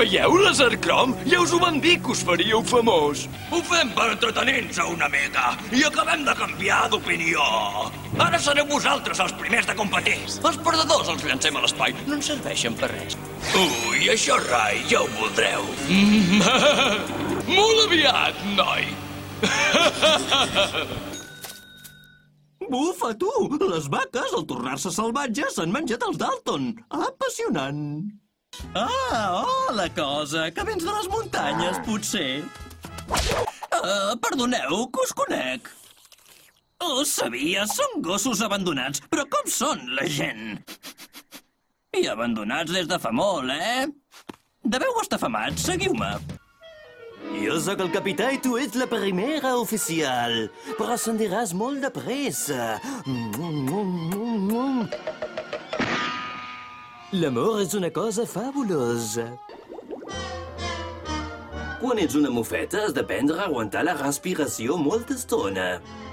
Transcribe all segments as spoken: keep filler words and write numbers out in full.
Veieu laser crom? Ja us ho van dir que us faríeu famós. Ho fem per entretenir-nos una mica i acabem de canviar d'opinió. Ara sereu vosaltres els primers de competir. Els perdedors els llancem a l'espai. No ens serveixen per res. Ui, això, Rai, ja ho voldreu. Mm, molt aviat, noi. Bufa, tu! Les vaques, al tornar-se salvatges, s'han menjat els Dalton. Apassionant. Ah, oh, la cosa, que vens de les muntanyes, potser. Uh, perdoneu, que us conec. Ho sabia, són gossos abandonats, però com són la gent? I abandonats des de fa molt, eh? Deveu estar famats, seguiu-me. Jo sóc el capità i tu ets la primera oficial, però ascendiràs molt de pressa. L'amor és una cosa fabulosa. Quan ets una mofeta has d'aprendre a aguantar la respiració molta estona.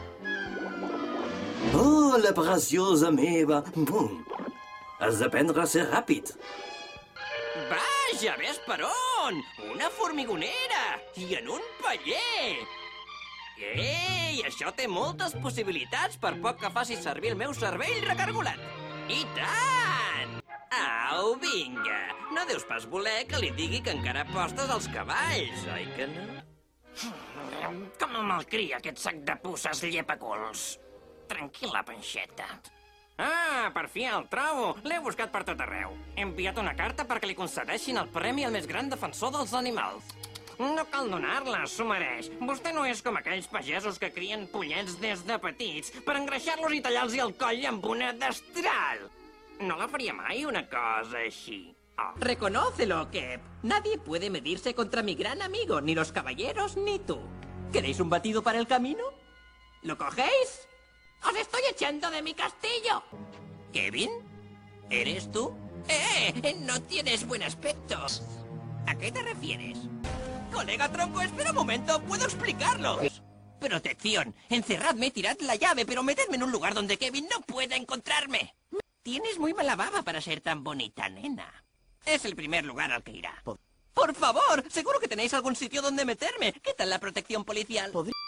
Oh, la preciosa meva! Has d'aprendre a ser ràpid. Vaja, ves per on! Una formigonera! I en un paller! Ei, això té moltes possibilitats per poc que faci servir el meu cervell recargolat. I tant! Au, vinga! No deus pas voler que li digui que encara apostes als cavalls, oi que no? Com el malcria aquest sac de puces llepaculs. Tranquil·la, panxeta. Ah, per fi el trobo. L'he buscat per tot arreu. He enviat una carta perquè li concedeixin el premi al més gran defensor dels animals. No cal donar-la, s'ho mereix. Vostè no és com aquells pagesos que crien pollets des de petits per engreixar-los i tallar-los el coll amb una destral. No la faria mai, una cosa així. Oh. Reconócelo, Kep. Nadie puede medirse contra mi gran amigo, ni los caballeros ni tú. ¿Queréis un batido para el camino? ¿Lo cogéis? ¡Os estoy echando de mi castillo! ¿Kevin? ¿Eres tú? ¡Eh! No tienes buen aspecto. ¿A qué te refieres? Colega Tronco, espera un momento, puedo explicarlo. Protección. Encerradme, tirad la llave, pero metedme en un lugar donde Kevin no pueda encontrarme. Tienes muy mala baba para ser tan bonita, nena. Es el primer lugar al que irá. Por favor, seguro que tenéis algún sitio donde meterme. ¿Qué tal la protección policial?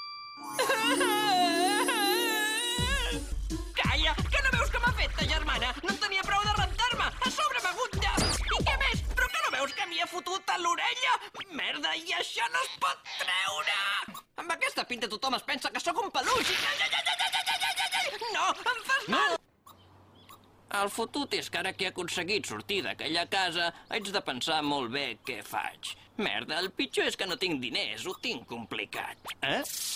Calla, que no veus que m'ha fet ta germana? No en tenia prou de rentar-me. A sobre m'ha hagut de... I què més? Però que no veus que m'hi ha fotut a l'orella? Merda, i això no es pot treure! Amb aquesta pinta tothom es pensa que sóc un peluix. No, em fas mal! El fotut és que ara que he aconseguit sortir d'aquella casa, haig de pensar molt bé què faig. Merda, el pitjor és que no tinc diners, ho tinc complicat. Eh?